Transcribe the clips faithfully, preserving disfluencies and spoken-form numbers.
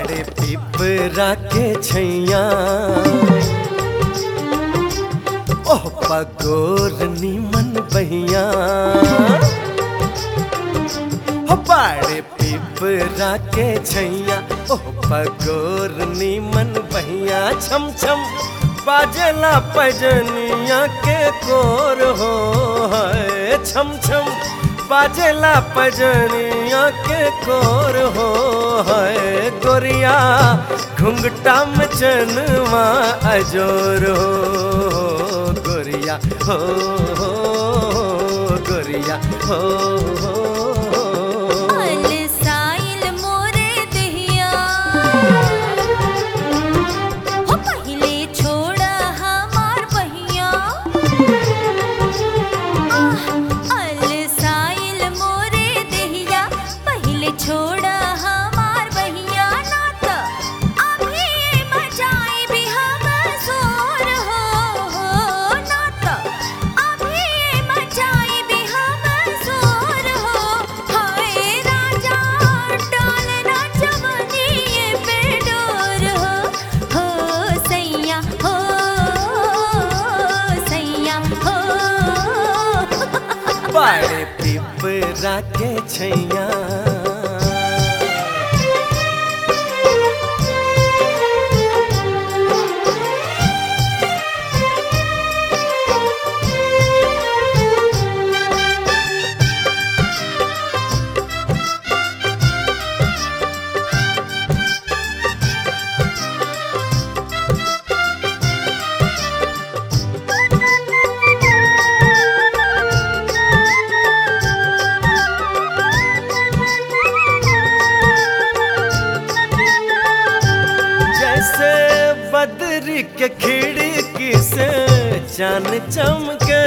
बाड़े पिपरा के छैया ओह पगोर नीमन बहिया हो बाड़े पिपरा के छैया ओह पगोर नीमन बहिया छम छम बाजेला पजनिया के कोर हो है छम छम बाजेला पजनिया के कोर हो है गोरिया घुंघटा में चनवा अजोर हो गोरिया हो हो गोरिया हो हो बाड़े पिपरा के छैया बदरी के खिड़की से चान चमके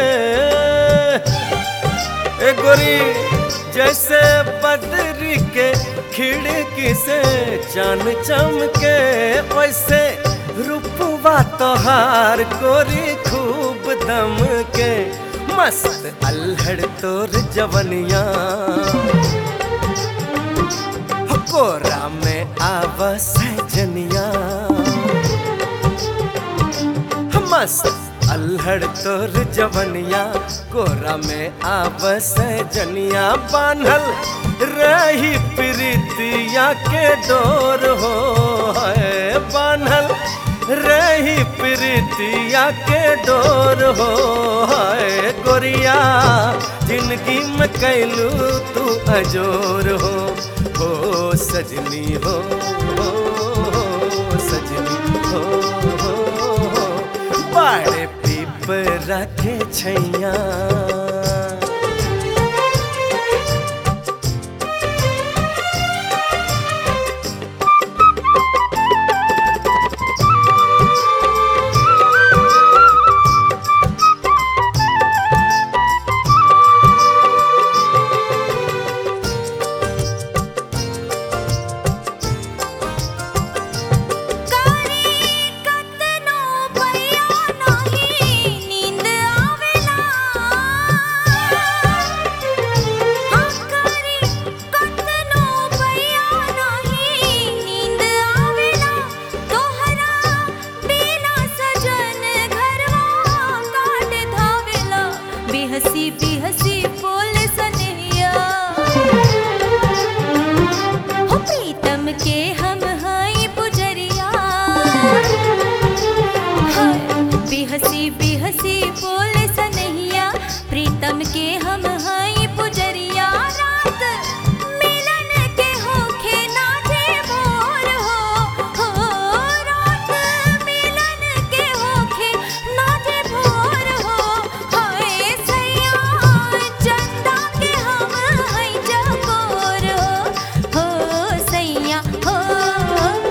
ए गोरी जैसे बदरी के खिड़की से चान चमके वैसे रूपवा तोहार गोरी खूब दम के मस्त अल्हड़ तोर जवनिया कोरा में आवस जनिया मस्त अल्हड़ तोर जवनिया कोरा में आवस जनिया बान्हल रही प्रीतिया के डोर हो है बान्हल रही प्रीतिया के डोर हो है गोरिया जिंदगी में कैलू तू अजोर हो हो सजनी हो, हो, हो सजनी हो, हो, हो बाड़े पिपरा के छैया हसी भी हसी बोल सनैया हो प्रीतम के हम हाई पुजरिया बेहसी बेहसी बोल सनैया प्रीतम के हम हाई पुजरिया रात मिलन के होखे नाचे भोर हो हो रात मिलन के होखे नाचे भोर हो हाय चंदा के हम है चकोर हो हो सैया हो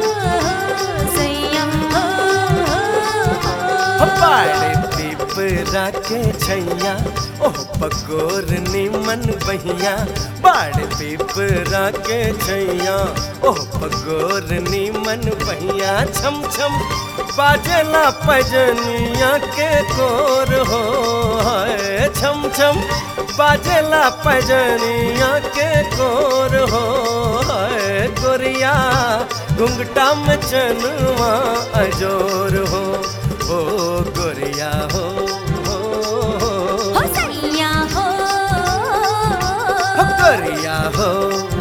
सैया हो बाड़े पिपरा पिपरा के छैया ओह पकोर निमन बहिया बाड़ पिपरा के छैया ओह पकोर निमन बहिया छम छम बाजला पजनिया के कोर हो है छम छम बाजला पजनिया के कोर हो है गोरिया घुंघटा में चनुआ अजोर हो हो गोरिया हो हो हो सैया हो हो गोरिया हो।